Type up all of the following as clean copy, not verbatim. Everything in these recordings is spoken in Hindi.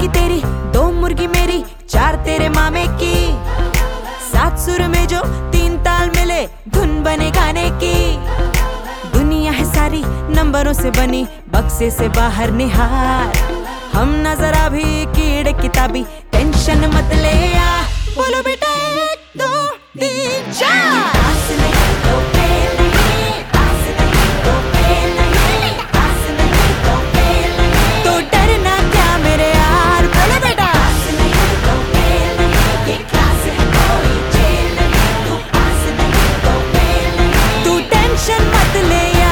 मुर्गी तेरी, 2 मुर्गी मेरी, 4 तेरे मामे की। 7 सुर में जो 3 ताल मिले, धुन बने गाने की। दुनिया है सारी नंबरों से बनी, बक्से से बाहर निहार। हम ना जरा भी कीड़े किताबी, टेंशन मत ले यार। बोलो बेटा 1 2 3 4। आस नहीं तो फेल नहीं, आस नहीं तो फेल नहीं, आस नहीं तो फेल नहीं। तो डरना क्या मेरे यार, बोलो बेटा। आस नहीं तो फेल नहीं, ये क्लास है कोई जेल नहीं। तू आस नहीं तो फेल नहीं, तू टेंशन मत ले यार।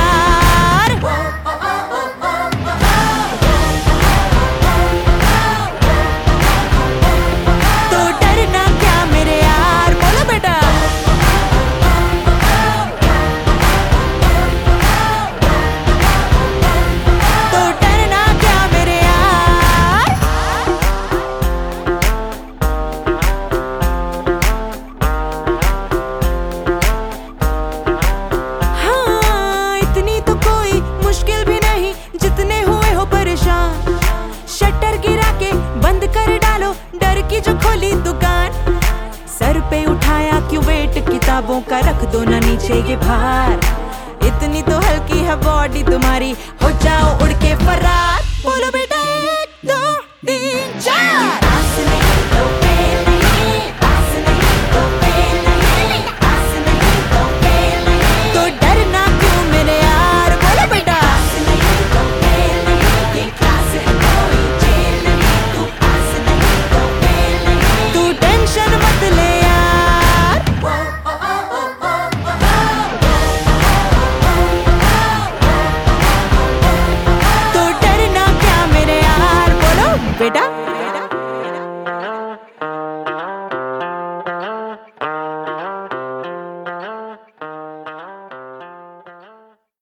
शटर गिरा के बंद कर डालो, डर की जो खोली दुकान। सर पे उठाया क्यों वेट किताबों का, रख दो ना नीचे ये भार। इतनी तो हल्की है बॉडी तुम्हारी, हो जाओ उड़ के फरार। बोलो बेटा 1 2 3 4।